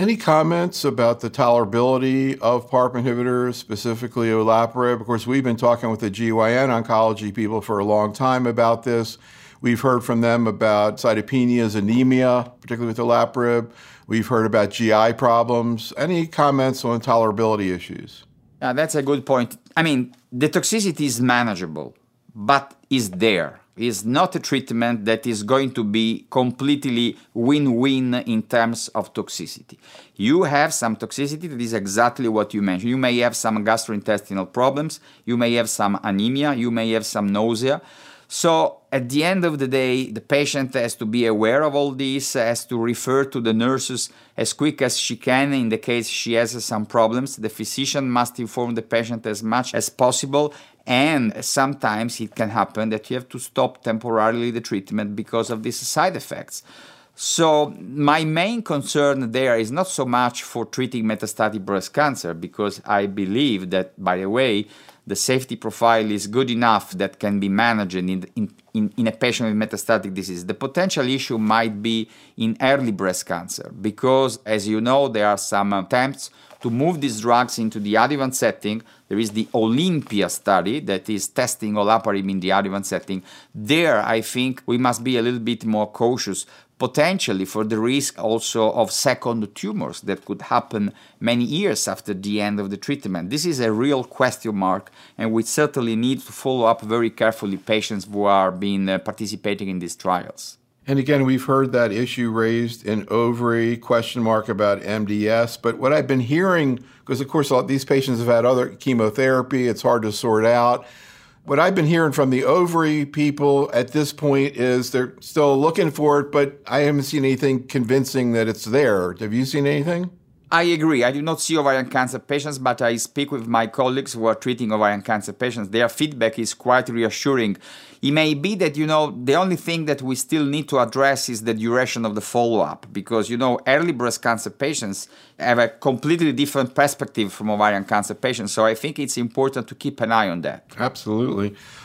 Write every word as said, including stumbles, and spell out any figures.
Any comments about the tolerability of PARP inhibitors, specifically olaparib? Of course, we've been talking with the G Y N oncology people for a long time about this. We've heard from them about cytopenias, anemia, particularly with olaparib. We've heard about G I problems. Any comments on tolerability issues? Uh, that's a good point. I mean, the toxicity is manageable, but is there. It's not a treatment that is going to be completely win-win in terms of toxicity. You have some toxicity that is exactly what you mentioned. You may have some gastrointestinal problems, you may have some anemia, you may have some nausea. So at the end of the day, the patient has to be aware of all this, has to refer to the nurses as quick as she can in the case she has some problems. The physician must inform the patient as much as possible, and sometimes it can happen that you have to stop temporarily the treatment because of these side effects. So my main concern there is not so much for treating metastatic breast cancer, because I believe that, by the way, the safety profile is good enough that can be managed in, in, in, in a patient with metastatic disease. The potential issue might be in early breast cancer, because, as you know, there are some attempts to move these drugs into the adjuvant setting. There is the Olympia study that is testing olaparib in the adjuvant setting. There, I think we must be a little bit more cautious, potentially for the risk also of second tumors that could happen many years after the end of the treatment. This is a real question mark, and we certainly need to follow up very carefully patients who are being uh, participating in these trials. And again, we've heard that issue raised in ovary, question mark about M D S. But what I've been hearing, because of course these patients have had other chemotherapy, it's hard to sort out. What I've been hearing from the ovary people at this point is they're still looking for it, but I haven't seen anything convincing that it's there. Have you seen anything? I agree. I do not see ovarian cancer patients, but I speak with my colleagues who are treating ovarian cancer patients. Their feedback is quite reassuring. It may be that, you know, the only thing that we still need to address is the duration of the follow-up, because, you know, early breast cancer patients have a completely different perspective from ovarian cancer patients. So I think it's important to keep an eye on that. Absolutely.